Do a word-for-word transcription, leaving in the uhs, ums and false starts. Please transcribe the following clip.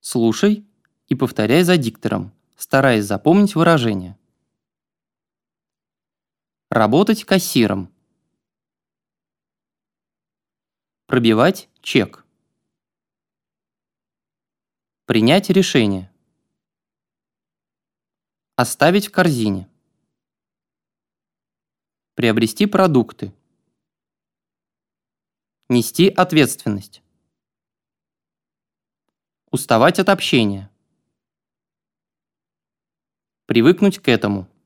Слушай и повторяй за диктором, стараясь запомнить выражение. Работать кассиром. Пробивать чек. Принять решение. Оставить в корзине. Приобрести продукты. Нести ответственность. Уставать от общения. Привыкнуть к этому.